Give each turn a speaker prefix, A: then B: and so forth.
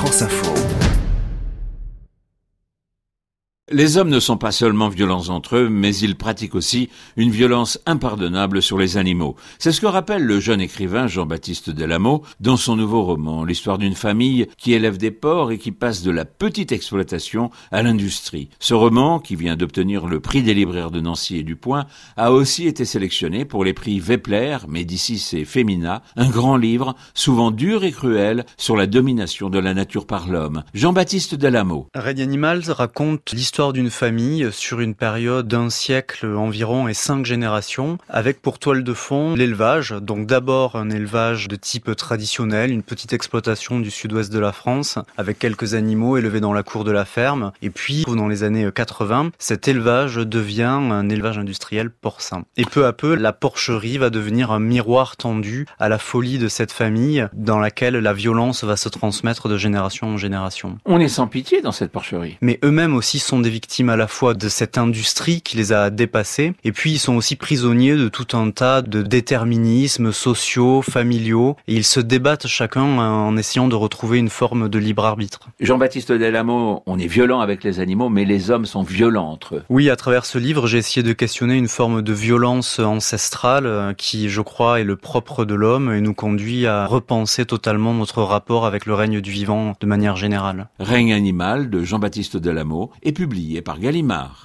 A: France Info.
B: Les hommes ne sont pas seulement violents entre eux, mais ils pratiquent aussi une violence impardonnable sur les animaux. C'est ce que rappelle le jeune écrivain Jean-Baptiste Delamot dans son nouveau roman, l'histoire d'une famille qui élève des porcs et qui passe de la petite exploitation à l'industrie. Ce roman, qui vient d'obtenir le prix des libraires de Nancy et du Point, a aussi été sélectionné pour les prix Vepler, Médicis et Femina, un grand livre, souvent dur et cruel, sur la domination de la nature par l'homme. Jean-Baptiste Delamot.
C: Règne Animal raconte l'histoire d'une famille sur une période d'un siècle environ et 5 générations, avec pour toile de fond l'élevage. Donc d'abord un élevage de type traditionnel, une petite exploitation du sud-ouest de la France, avec quelques animaux élevés dans la cour de la ferme. Et puis, dans les années 80, cet élevage devient un élevage industriel porcin. Et peu à peu, la porcherie va devenir un miroir tendu à la folie de cette famille, dans laquelle la violence va se transmettre de génération en génération.
B: On est sans pitié dans cette porcherie.
C: Mais eux-mêmes aussi sont des victimes à la fois de cette industrie qui les a dépassés, et puis ils sont aussi prisonniers de tout un tas de déterminismes sociaux, familiaux, et ils se débattent chacun en essayant de retrouver une forme de libre arbitre.
B: Jean-Baptiste Delamot, on est violent avec les animaux, mais les hommes sont violents entre eux.
C: Oui, à travers ce livre, j'ai essayé de questionner une forme de violence ancestrale qui, je crois, est le propre de l'homme et nous conduit à repenser totalement notre rapport avec le règne du vivant de manière générale.
B: Règne animal de Jean-Baptiste Delamot est publié par Gallimard.